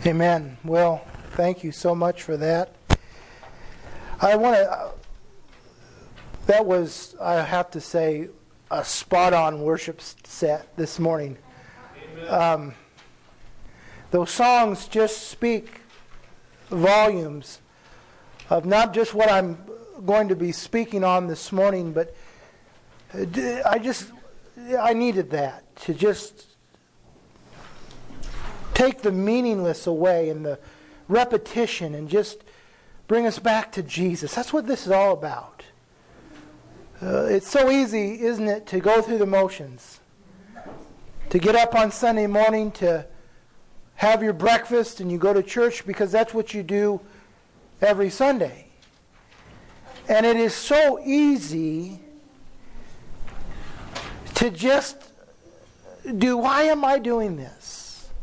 Amen. Well, thank you so much for that. That was, I have to say, a spot-on worship set this morning. Those songs just speak volumes of not just what I'm going to be speaking on this morning, but I needed that to just take the meaningless away and the repetition and just bring us back to Jesus. That's what this is all about. It's so easy, isn't it, to go through the motions. To get up on Sunday morning, to have your breakfast, and you go to church because that's what you do every Sunday. And it is so easy to just do, why am I doing this?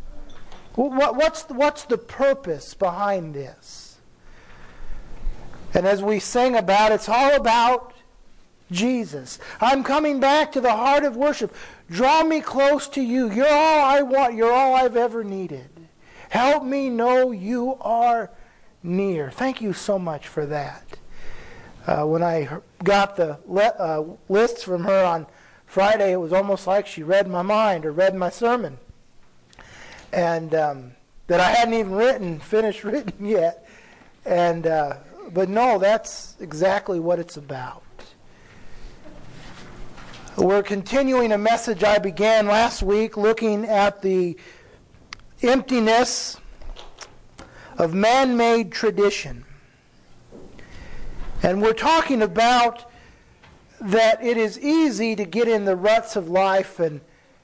What's the purpose behind this? And as we sing about, it's all about Jesus. I'm coming back to the heart of worship. Draw me close to you. You're all I want. You're all I've ever needed. Help me know you are near. Thank you so much for that. When I got the lists from her on Friday, it was almost like she read my mind or read my sermon. And that I hadn't even finished written yet. But no, that's exactly what it's about. We're continuing a message I began last week looking at the emptiness of man-made tradition. And we're talking about that it is easy to get in the ruts of life and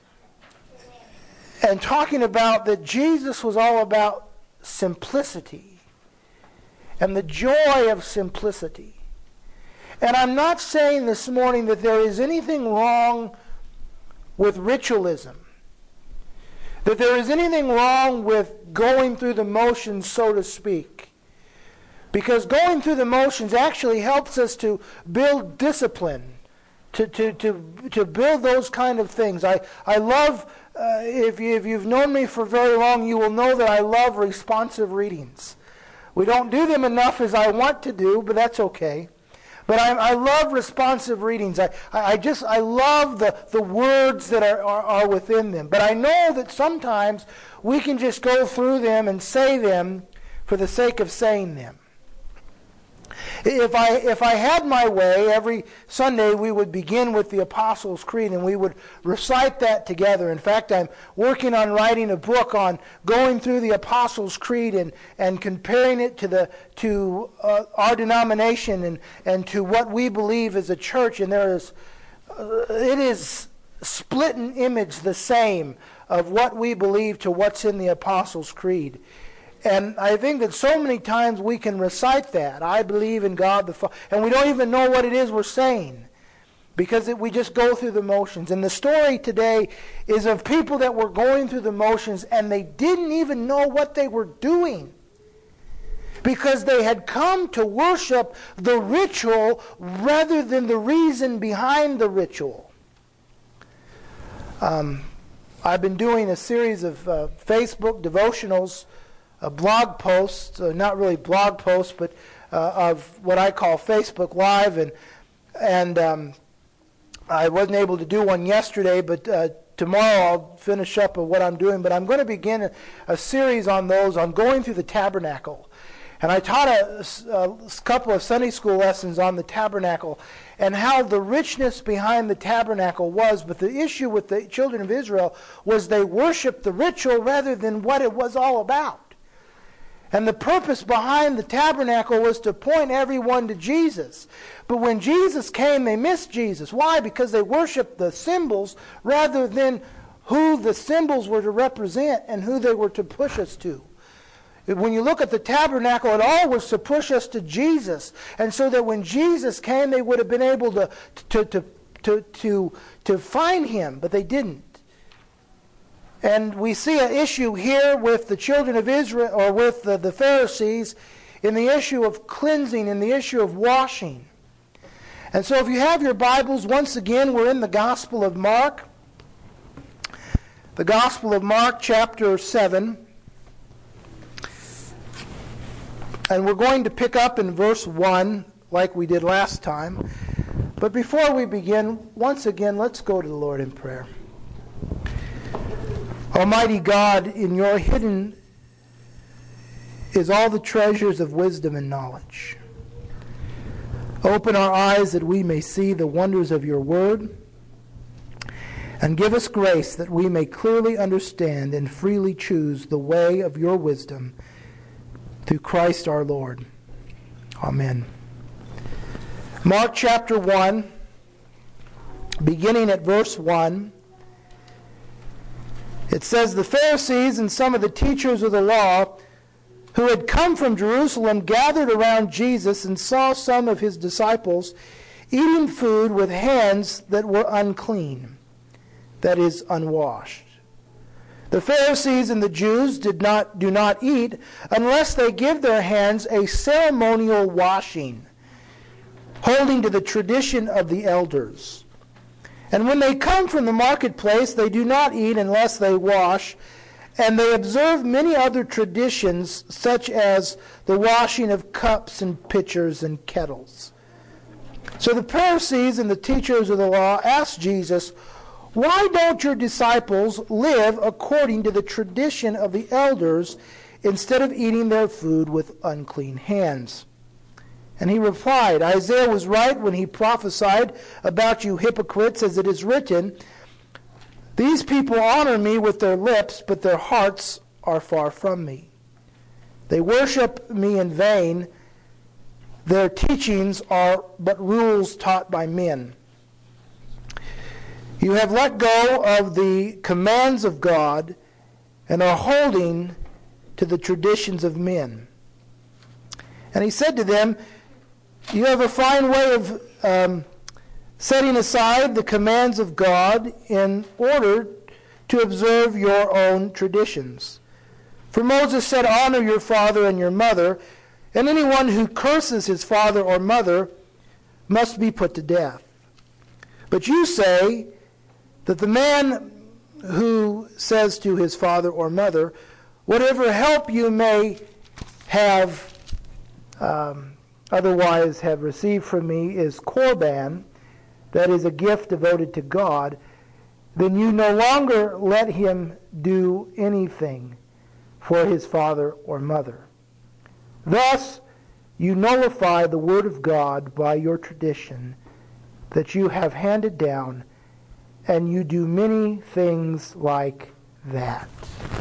talking about that Jesus was all about simplicity and the joy of simplicity. And I'm not saying this morning that there is anything wrong with ritualism, that there is anything wrong with going through the motions, so to speak. Because going through the motions actually helps us to build discipline, to build those kind of things. I love, if you've known me for very long, you will know that I love responsive readings. We don't do them enough as I want to do, but that's okay. But I love responsive readings. I love the words that are within them. But I know that sometimes we can just go through them and say them for the sake of saying them. If I had my way, every Sunday we would begin with the Apostles' Creed and we would recite that together. In fact, I'm working on writing a book on going through the Apostles' Creed and comparing it to our denomination and to what we believe as a church. And it is split in image the same of what we believe to what's in the Apostles' Creed. And I think that so many times we can recite that. I believe in God the Father. And we don't even know what it is we're saying. Because we just go through the motions. And the story today is of people that were going through the motions and they didn't even know what they were doing. Because they had come to worship the ritual rather than the reason behind the ritual. I've been doing a series of Facebook devotionals, blog posts, not really blog posts, but of what I call Facebook Live, and I wasn't able to do one yesterday, but tomorrow I'll finish up of what I'm doing. But I'm going to begin a series on those, on going through the tabernacle. And I taught a couple of Sunday school lessons on the tabernacle and how the richness behind the tabernacle was. But the issue with the children of Israel was they worshiped the ritual rather than what it was all about. And the purpose behind the tabernacle was to point everyone to Jesus. But when Jesus came, they missed Jesus. Why? Because they worshiped the symbols rather than who the symbols were to represent and who they were to push us to. When you look at the tabernacle, it all was to push us to Jesus. And so that when Jesus came, they would have been able to find him, but they didn't. And we see an issue here with the children of Israel, or with the Pharisees, in the issue of cleansing, in the issue of washing. And so if you have your Bibles, once again, we're in the Gospel of Mark. The Gospel of Mark, chapter 7. And we're going to pick up in verse 1 like we did last time. But before we begin, once again, let's go to the Lord in prayer. Almighty God, in your hidden is all the treasures of wisdom and knowledge. Open our eyes that we may see the wonders of your word, and give us grace that we may clearly understand and freely choose the way of your wisdom through Christ our Lord. Amen. Mark chapter 1, beginning at verse 1, it says, "The Pharisees and some of the teachers of the law who had come from Jerusalem gathered around Jesus and saw some of his disciples eating food with hands that were unclean, that is, unwashed. The Pharisees and the Jews do not eat unless they give their hands a ceremonial washing, holding to the tradition of the elders. And when they come from the marketplace, they do not eat unless they wash, and they observe many other traditions, such as the washing of cups and pitchers and kettles." So the Pharisees and the teachers of the law asked Jesus, "Why don't your disciples live according to the tradition of the elders instead of eating their food with unclean hands?" And he replied, "Isaiah was right when he prophesied about you hypocrites, as it is written, 'These people honor me with their lips, but their hearts are far from me. They worship me in vain. Their teachings are but rules taught by men. You have let go of the commands of God and are holding to the traditions of men.' And he said to them, 'You have a fine way of setting aside the commands of God in order to observe your own traditions. For Moses said, honor your father and your mother, and anyone who curses his father or mother must be put to death. But you say that the man who says to his father or mother, whatever help you may have otherwise have received from me is korban, that is a gift devoted to God, then you no longer let him do anything for his father or mother. Thus, you nullify the word of God by your tradition that you have handed down, and you do many things like that."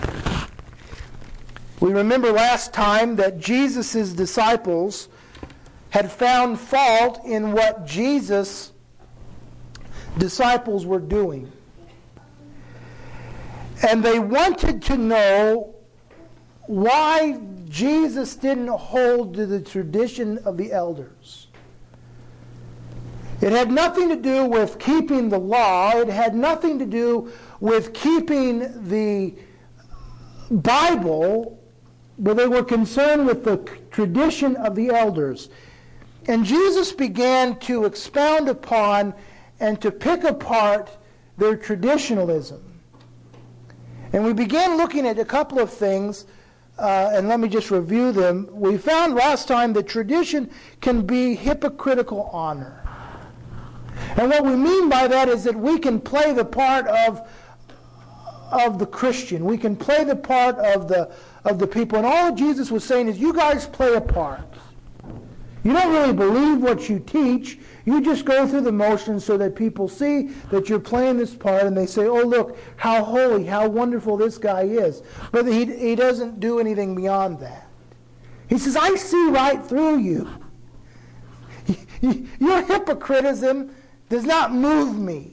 We remember last time that Jesus' disciples had found fault in what Jesus' disciples were doing. And they wanted to know why Jesus didn't hold to the tradition of the elders. It had nothing to do with keeping the law. It had nothing to do with keeping the Bible, but they were concerned with the tradition of the elders. And Jesus began to expound upon and to pick apart their traditionalism. And we began looking at a couple of things, and let me just review them. We found last time that tradition can be hypocritical honor. And what we mean by that is that we can play the part of the Christian. We can play the part of the people. And all Jesus was saying is, you guys play a part. You don't really believe what you teach. You just go through the motions so that people see that you're playing this part, and they say, oh, look, how holy, how wonderful this guy is. But he doesn't do anything beyond that. He says, I see right through you. Your hypocritism does not move me.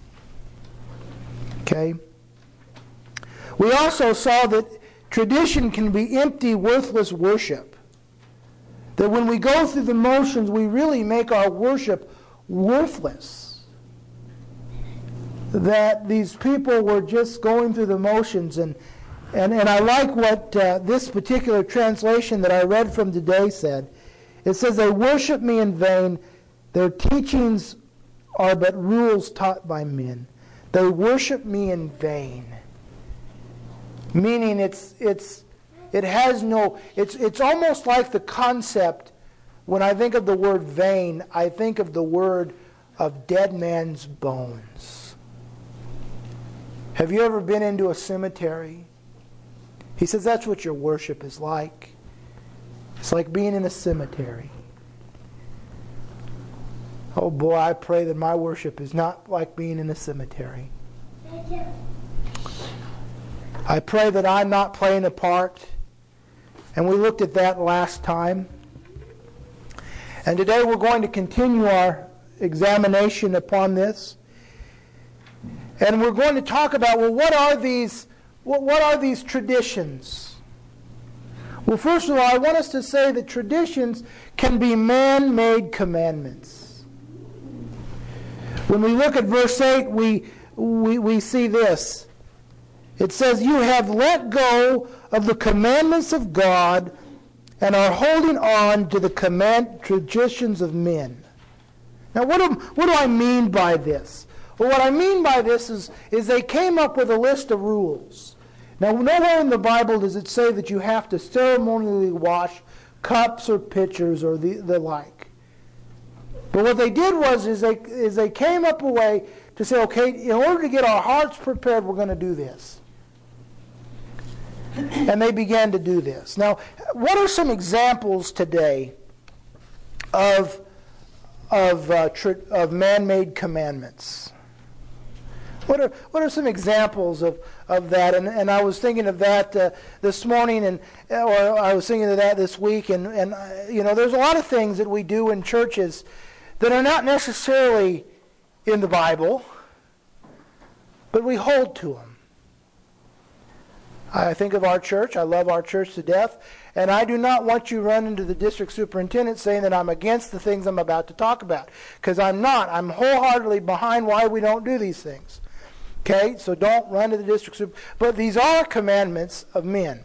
Okay? We also saw that tradition can be empty, worthless worship. That when we go through the motions, we really make our worship worthless. That these people were just going through the motions. And I like what this particular translation that I read from today said. It says, they worship me in vain. Their teachings are but rules taught by men. They worship me in vain. Meaning it's It has no, it's almost like the concept, when I think of the word vain, I think of the word of dead man's bones. Have you ever been into a cemetery? He says that's what your worship is like. It's like being in a cemetery. Oh boy, I pray that my worship is not like being in a cemetery. I pray that I'm not playing a part. And we looked at that last time. And today we're going to continue our examination upon this. And we're going to talk about, well, what are these traditions? Well, first of all, I want us to say that traditions can be man-made commandments. When we look at verse 8, we see this. It says, "You have let go of the commandments of God and are holding on to the traditions of men." Now, what do I mean by this? Well, what I mean by this is they came up with a list of rules. Now, nowhere in the Bible does it say that you have to ceremonially wash cups or pitchers or the like. But what they did was they came up a way to say, okay, in order to get our hearts prepared, we're going to do this. And they began to do this. Now, what are some examples today of man-made commandments? What are some examples of that? And I was thinking of that this morning, or I was thinking of that this week. And there's a lot of things that we do in churches that are not necessarily in the Bible, but we hold to them. I think of our church. I love our church to death. And I do not want you running to the district superintendent saying that I'm against the things I'm about to talk about. Because I'm not. I'm wholeheartedly behind why we don't do these things. Okay? So don't run to the district superintendent. But these are commandments of men.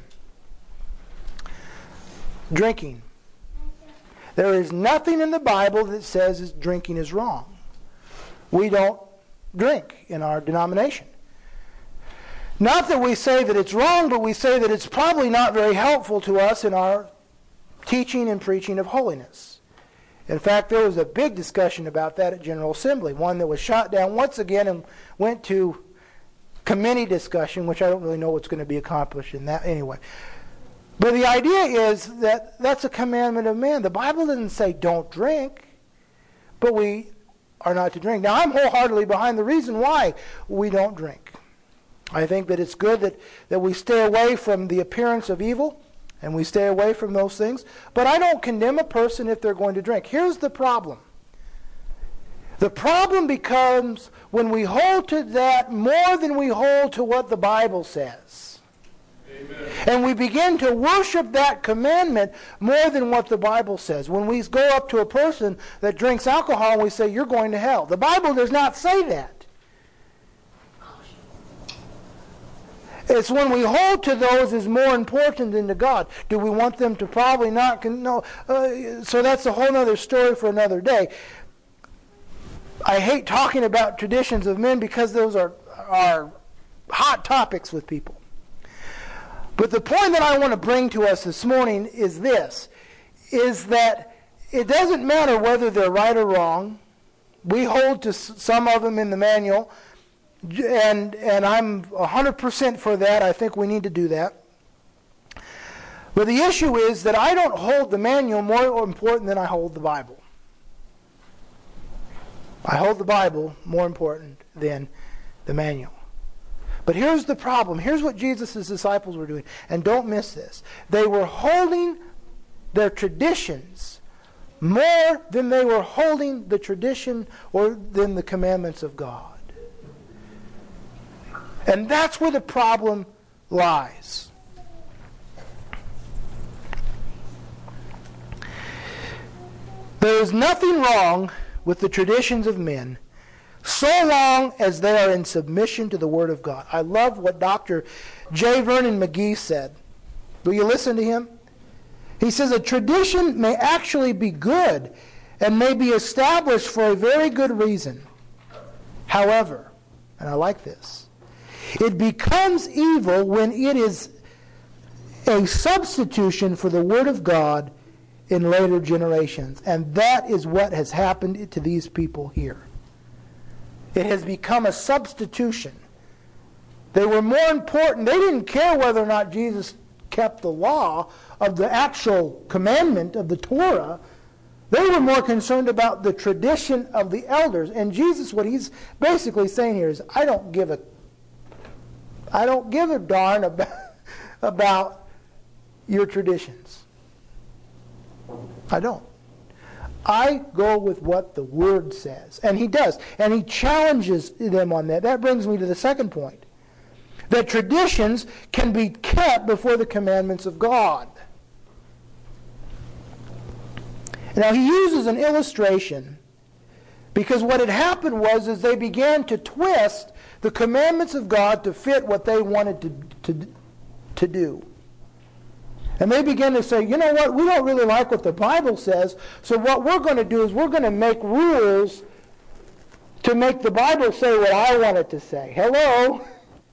Drinking. There is nothing in the Bible that says drinking is wrong. We don't drink in our denomination. Not that we say that it's wrong, but we say that it's probably not very helpful to us in our teaching and preaching of holiness. In fact, there was a big discussion about that at General Assembly, one that was shot down once again and went to committee discussion, which I don't really know what's going to be accomplished in that anyway. But the idea is that that's a commandment of man. The Bible doesn't say don't drink, but we are not to drink. Now, I'm wholeheartedly behind the reason why we don't drink. I think that it's good that we stay away from the appearance of evil, and we stay away from those things. But I don't condemn a person if they're going to drink. Here's the problem. The problem becomes when we hold to that more than we hold to what the Bible says. Amen. And we begin to worship that commandment more than what the Bible says. When we go up to a person that drinks alcohol and we say, "You're going to hell." The Bible does not say that. It's when we hold to those is more important than to God. Do we want them to probably not? No. So that's a whole other story for another day. I hate talking about traditions of men because those are hot topics with people. But the point that I want to bring to us this morning is this, is that it doesn't matter whether they're right or wrong. We hold to some of them in the manual. And I'm 100% for that. I think we need to do that. But the issue is that I don't hold the manual more important than I hold the Bible. I hold the Bible more important than the manual. But here's the problem. Here's what Jesus' disciples were doing. And don't miss this. They were holding their traditions more than they were holding the tradition or than the commandments of God. And that's where the problem lies. There is nothing wrong with the traditions of men so long as they are in submission to the Word of God. I love what Dr. J. Vernon McGee said. Will you listen to him? He says, "A tradition may actually be good and may be established for a very good reason. However," and I like this, "it becomes evil when it is a substitution for the Word of God in later generations. And that is what has happened to these people here. It has become a substitution. They were more important. They didn't care whether or not Jesus kept the law of the actual commandment of the Torah. They were more concerned about the tradition of the elders. And Jesus, what he's basically saying here is, I don't give a darn about your traditions. I don't. I go with what the Word says. And he does. And he challenges them on that. That brings me to the second point. That traditions can be kept before the commandments of God. Now he uses an illustration because what had happened was they began to twist the commandments of God to fit what they wanted to do. And they began to say, you know what, we don't really like what the Bible says, so what we're going to do is we're going to make rules to make the Bible say what I want it to say. Hello?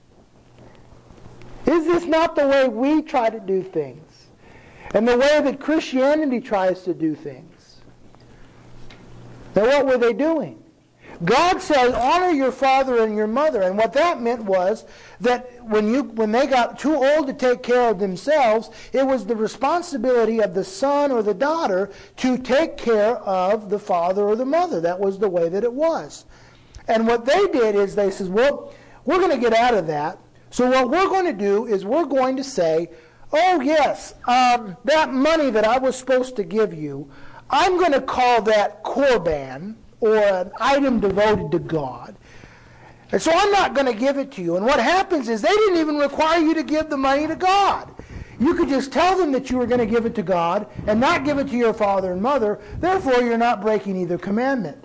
Is this not the way we try to do things? And the way that Christianity tries to do things? Now what were they doing? God says, honor your father and your mother. And what that meant was that when they got too old to take care of themselves, it was the responsibility of the son or the daughter to take care of the father or the mother. That was the way that it was. And what they did is they said, well, we're going to get out of that. So what we're going to do is we're going to say, oh yes, that money that I was supposed to give you, I'm going to call that korban, or an item devoted to God. And so I'm not going to give it to you. And what happens is they didn't even require you to give the money to God. You could just tell them that you were going to give it to God and not give it to your father and mother. Therefore, you're not breaking either commandment.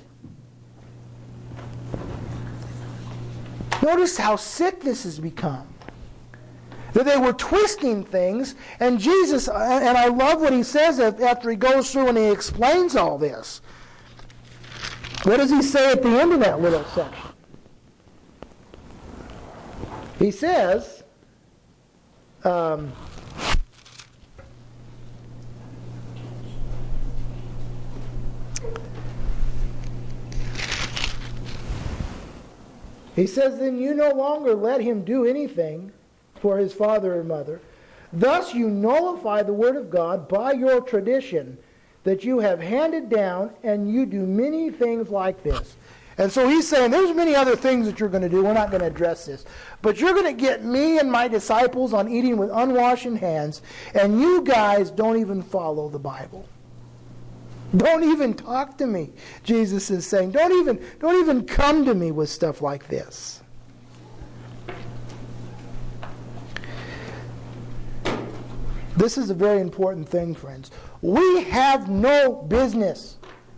Notice how sick this has become. That they were twisting things, and Jesus, and I love what he says after he goes through and he explains all this. What does he say at the end of that little section? He says, then you no longer let him do anything for his father or mother. Thus you nullify the word of God by your tradition that you have handed down, and you do many things like this. And so he's saying there's many other things that you're going to do. We're not going to address this. But you're going to get me and my disciples on eating with unwashed hands, and you guys don't even follow the Bible. Don't even talk to me, Jesus is saying. Don't even come to me with stuff like this. This is a very important thing, friends. We have no business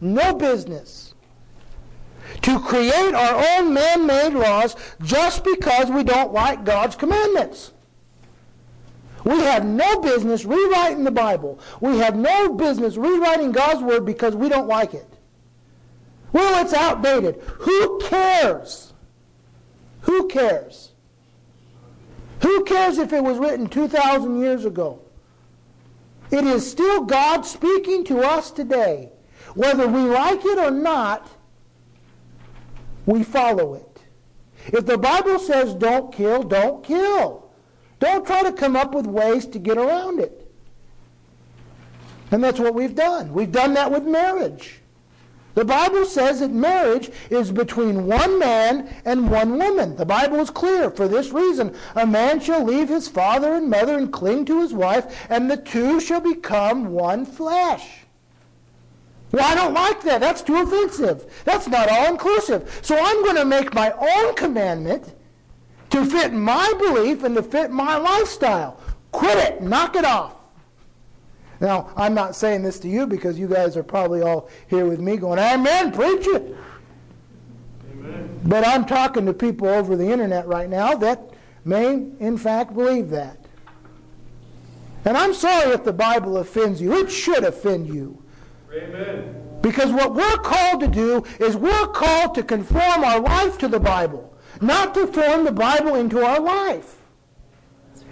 to create our own man-made laws just because we don't like God's commandments. We have no business rewriting the Bible. We have no business rewriting God's Word because we don't like it. Well, it's outdated. Who cares? Who cares? Who cares if it was written 2,000 years ago? It is still God speaking to us today. Whether we like it or not, we follow it. If the Bible says don't kill, don't kill. Don't try to come up with ways to get around it. And that's what we've done. We've done that with marriage. The Bible says that marriage is between one man and one woman. The Bible is clear. For this reason, a man shall leave his father and mother and cling to his wife, and the two shall become one flesh. Well, I don't like that. That's too offensive. That's not all-inclusive. So I'm going to make my own commandment to fit my belief and to fit my lifestyle. Quit it. Knock it off. Now, I'm not saying this to you because you guys are probably all here with me going, amen, preach it. Amen. But I'm talking to people over the internet right now that may, in fact, believe that. And I'm sorry if the Bible offends you. It should offend you. Amen. Because what we're called to do is we're called to conform our life to the Bible, not to form the Bible into our life.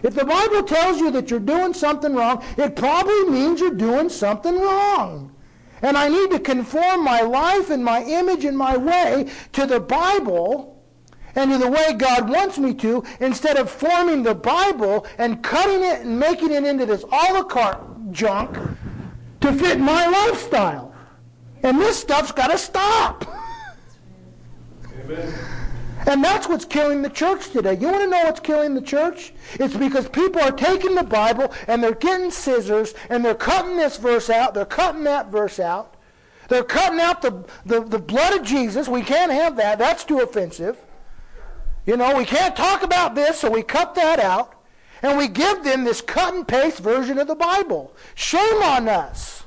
If the Bible tells you that you're doing something wrong, it probably means you're doing something wrong. And I need to conform my life and my image and my way to the Bible and to the way God wants me to, instead of forming the Bible and cutting it and making it into this a la carte junk to fit my lifestyle. And this stuff's got to stop. Amen. And that's what's killing the church today. You want to know what's killing the church? It's because people are taking the Bible and they're getting scissors and they're cutting this verse out, they're cutting that verse out. They're cutting out the blood of Jesus. We can't have that. That's too offensive. You know, we can't talk about this, so we cut that out. And we give them this cut and paste version of the Bible. Shame on us.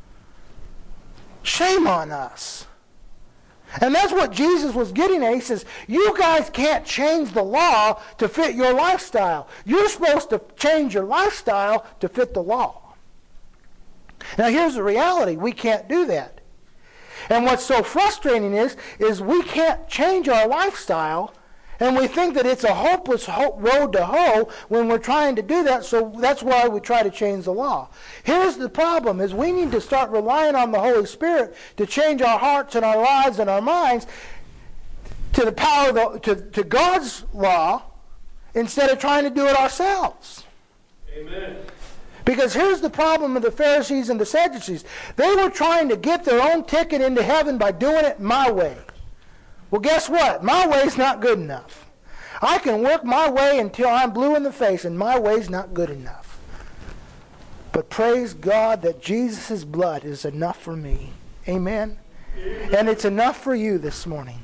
Shame on us. And that's what Jesus was getting at. He says, you guys can't change the law to fit your lifestyle. You're supposed to change your lifestyle to fit the law. Now here's the reality. We can't do that. And what's so frustrating is we can't change our lifestyle, and we think that it's a hopeless road to hoe when we're trying to do that, so that's why we try to change the law. Here's the problem, is we need to start relying on the Holy Spirit to change our hearts and our lives and our minds to the power to God's law, instead of trying to do it ourselves. Amen. Because here's the problem of the Pharisees and the Sadducees. They were trying to get their own ticket into heaven by doing it my way. Well, guess what? My way's not good enough. I can work my way until I'm blue in the face, and my way's not good enough. But praise God that Jesus' blood is enough for me. Amen? And it's enough for you this morning.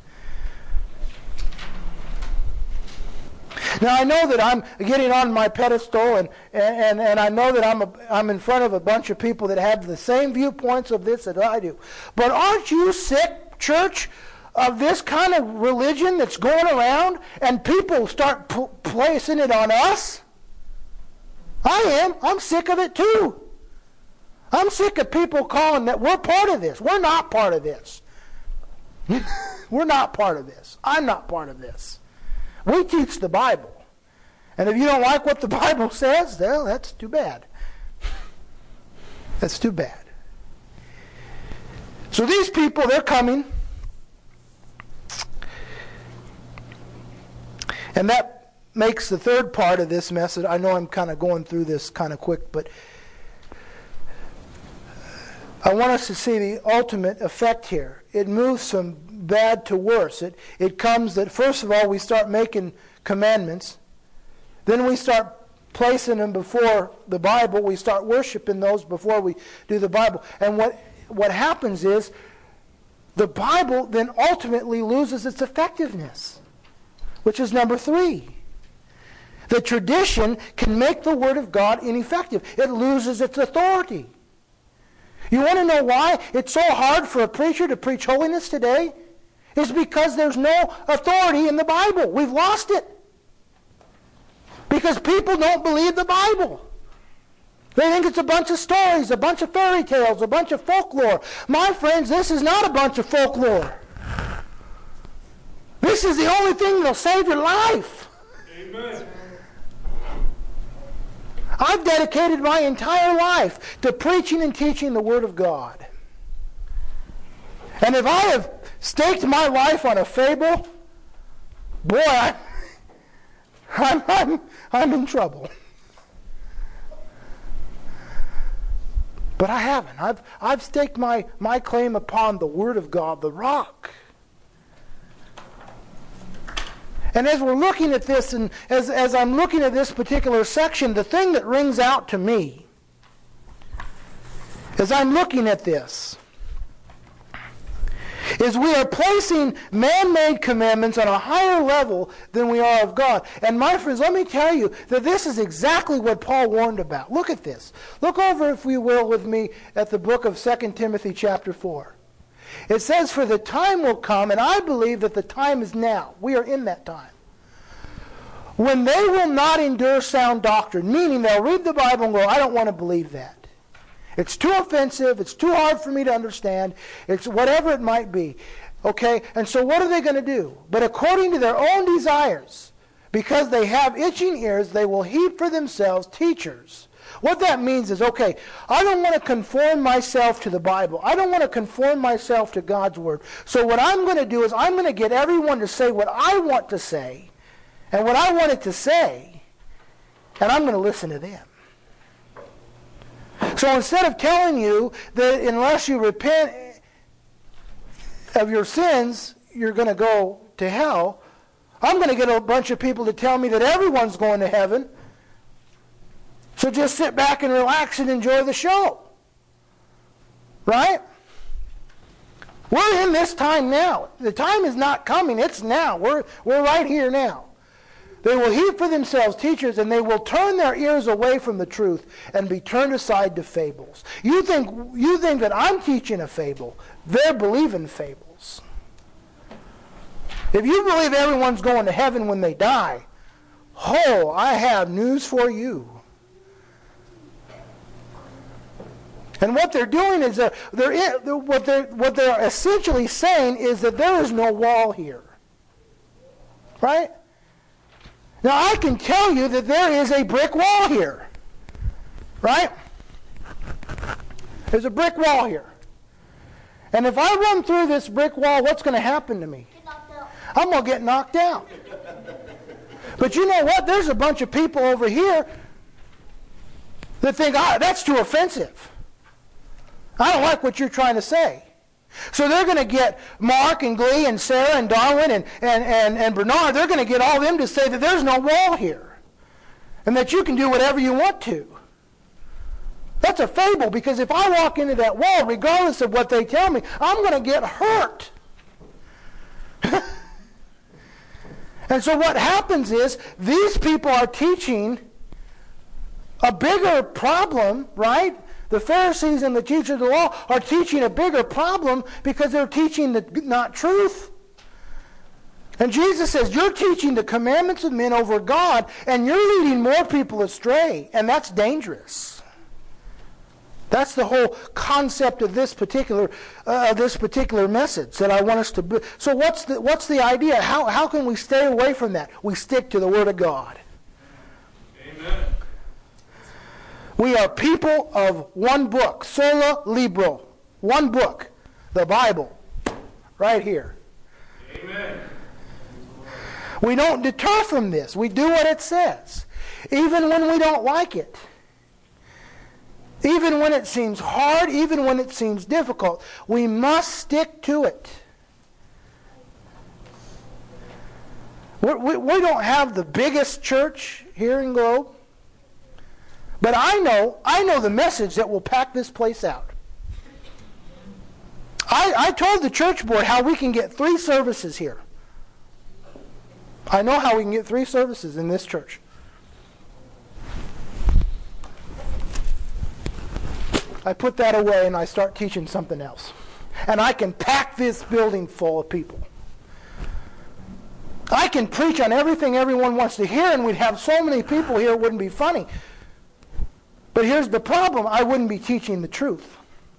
Now, I know that I'm getting on my pedestal, and I know that I'm in front of a bunch of people that have the same viewpoints of this that I do. But aren't you sick, church, of this kind of religion that's going around, and people start placing it on us? I am. I'm sick of it too. I'm sick of people calling that we're part of this. We're not part of this. We're not part of this. I'm not part of this. We teach the Bible. And if you don't like what the Bible says, well, that's too bad. That's too bad. So these people, they're coming. And that makes the third part of this message. I know I'm kind of going through this kind of quick, but I want us to see the ultimate effect here. It moves from bad to worse. It comes that, first of all, we start making commandments. Then we start placing them before the Bible. We start worshiping those before we do the Bible. And what happens is the Bible then ultimately loses its effectiveness, which is number 3. The tradition can make the Word of God ineffective. It loses its authority. You want to know why it's so hard for a preacher to preach holiness today? It's because there's no authority in the Bible. We've lost it. Because people don't believe the Bible. They think it's a bunch of stories, a bunch of fairy tales, a bunch of folklore. My friends, this is not a bunch of folklore. This is the only thing that'll save your life. Amen. I've dedicated my entire life to preaching and teaching the Word of God. And if I have staked my life on a fable, boy, I'm in trouble. But I haven't. I've staked my claim upon the Word of God, the rock. And as we're looking at this, and as I'm looking at this particular section, the thing that rings out to me as I'm looking at this is we are placing man-made commandments on a higher level than we are of God. And my friends, let me tell you that this is exactly what Paul warned about. Look at this. Look over, if you will, with me at the book of 2 Timothy chapter 4. It says, for the time will come, and I believe that the time is now. We are in that time. When they will not endure sound doctrine, meaning they'll read the Bible and go, I don't want to believe that. It's too offensive. It's too hard for me to understand. It's whatever it might be. Okay? And so what are they going to do? But according to their own desires, Because they have itching ears, they will heap for themselves teachers. What that means is, okay, I don't want to conform myself to the Bible. I don't want to conform myself to God's Word. So what I'm going to do is I'm going to get everyone to say what I want to say and what I want it to say, and I'm going to listen to them. So instead of telling you that unless you repent of your sins, you're going to go to hell, I'm going to get a bunch of people to tell me that everyone's going to heaven. So just sit back and relax and enjoy the show. Right? We're in this time now. The time is not coming. It's now. We're right here now. They will heap for themselves teachers, and they will turn their ears away from the truth and be turned aside to fables. You think that I'm teaching a fable. They're believing fables. If you believe everyone's going to heaven when they die, I have news for you. And what they're doing is what they're essentially saying is that there is no wall here. Right? Now I can tell you that there is a brick wall here. Right? There's a brick wall here. And if I run through this brick wall, what's going to happen to me? I'm going to get knocked out. But you know what? There's a bunch of people over here that think, that's too offensive. I don't like what you're trying to say. So they're going to get Mark and Glee and Sarah and Darwin and Bernard, they're going to get all of them to say that there's no wall here and that you can do whatever you want to. That's a fable, because if I walk into that wall, regardless of what they tell me, I'm going to get hurt. And so what happens is these people are teaching a bigger problem, right? The Pharisees and the teachers of the law are teaching a bigger problem because they're teaching the not truth. And Jesus says, you're teaching the commandments of men over God, and you're leading more people astray, and that's dangerous. That's the whole concept of this particular message that I want us to. So what's the idea? How can we stay away from that? We stick to the Word of God. Amen. We are people of one book, sola libro, one book, the Bible, right here. Amen. We don't deter from this. We do what it says, even when we don't like it. Even when it seems hard, even when it seems difficult, we must stick to it. We don't have the biggest church here in Globe, but I know the message that will pack this place out. I told the church board how we can get 3 services here. I know how we can get 3 services in this church. I put that away and I start teaching something else. And I can pack this building full of people. I can preach on everything everyone wants to hear, and we'd have so many people here it wouldn't be funny. But here's the problem. I wouldn't be teaching the truth.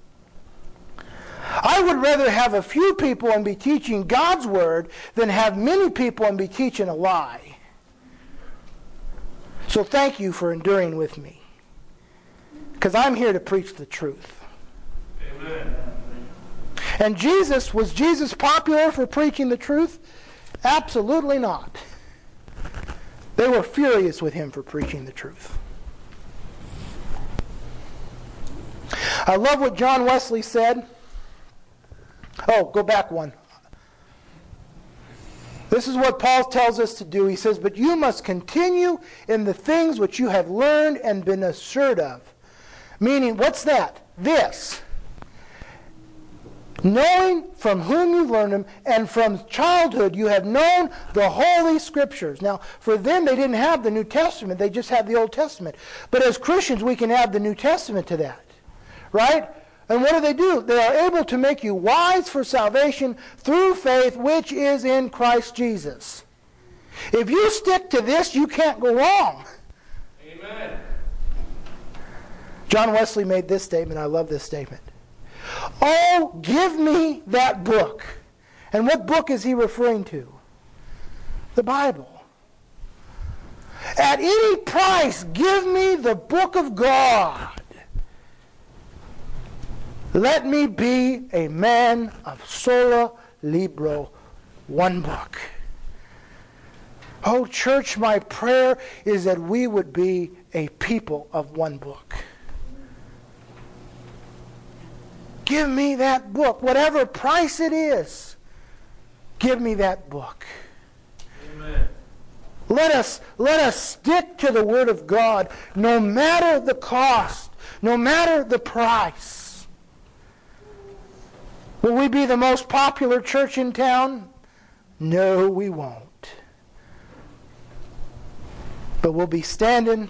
I would rather have a few people and be teaching God's Word than have many people and be teaching a lie. So thank you for enduring with me, because I'm here to preach the truth. Amen. And was Jesus popular for preaching the truth? Absolutely not. They were furious with him for preaching the truth. I love what John Wesley said. Oh, go back one. This is what Paul tells us to do. He says, but you must continue in the things which you have learned and been assured of. Meaning, what's that? This. Knowing from whom you learned them, and from childhood you have known the Holy Scriptures. Now, for them, they didn't have the New Testament. They just had the Old Testament. But as Christians, we can add the New Testament to that. Right? And what do? They are able to make you wise for salvation through faith, which is in Christ Jesus. If you stick to this, you can't go wrong. Amen. John Wesley made this statement. I love this statement. Oh, give me that book. And what book is he referring to? The Bible. At any price, give me the book of God. Let me be a man of sola libro, one book. Oh, church, my prayer is that we would be a people of one book. Give me that book. Whatever price it is, give me that book. Amen. Let us stick to the Word of God, no matter the cost, no matter the price. Will we be the most popular church in town? No, we won't. But we'll be standing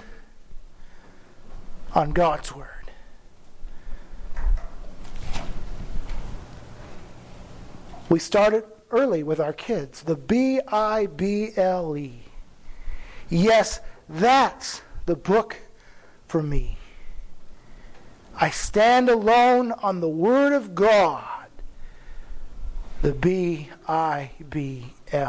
on God's Word. We started early with our kids, the Bible. Yes, that's the book for me. I stand alone on the Word of God, the Bible.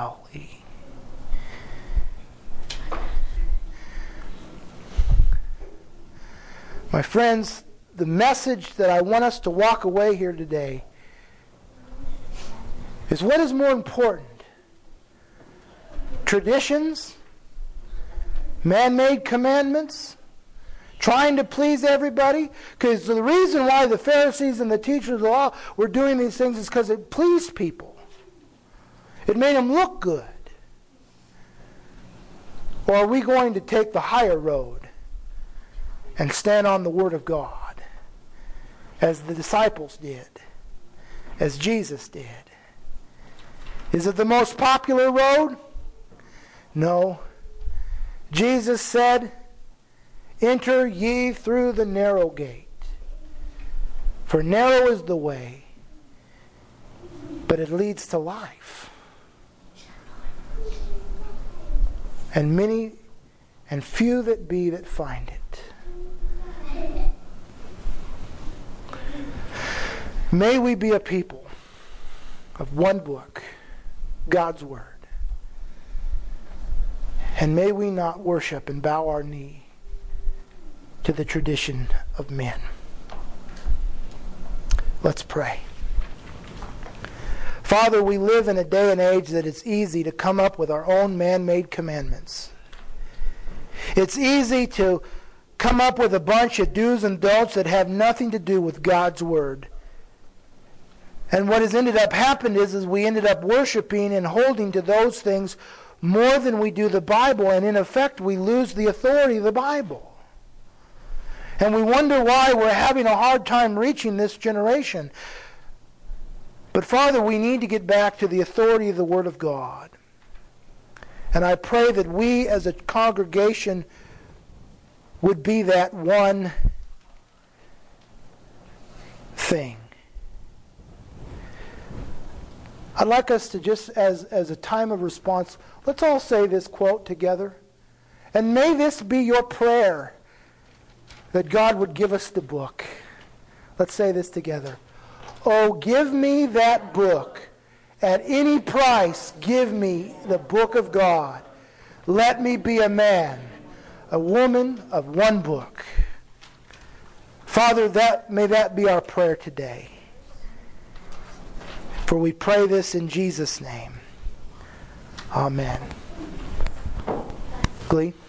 My friends, the message that I want us to walk away here today is what is more important? Traditions? Man-made commandments? Trying to please everybody? Because the reason why the Pharisees and the teachers of the law were doing these things is because it pleased people. It made them look good. Or are we going to take the higher road and stand on the Word of God as the disciples did, as Jesus did? Is it the most popular road? No. Jesus said, "Enter ye through the narrow gate. For narrow is the way, but it leads to life. And many and few that be that find it." May we be a people of one book, God's Word. And may we not worship and bow our knee to the tradition of men. Let's pray. Father, we live in a day and age that it's easy to come up with our own man-made commandments. It's easy to come up with a bunch of do's and don'ts that have nothing to do with God's Word. And what has ended up happening is we ended up worshiping and holding to those things more than we do the Bible, and in effect we lose the authority of the Bible. And we wonder why we're having a hard time reaching this generation. But Father, we need to get back to the authority of the Word of God. And I pray that we as a congregation would be that one thing. I'd like us to just, as a time of response, let's all say this quote together. And may this be your prayer, that God would give us the book. Let's say this together. Oh, give me that book. At any price, give me the book of God. Let me be a man, a woman of one book. Father, may that be our prayer today. For we pray this in Jesus' name. Amen. Glee.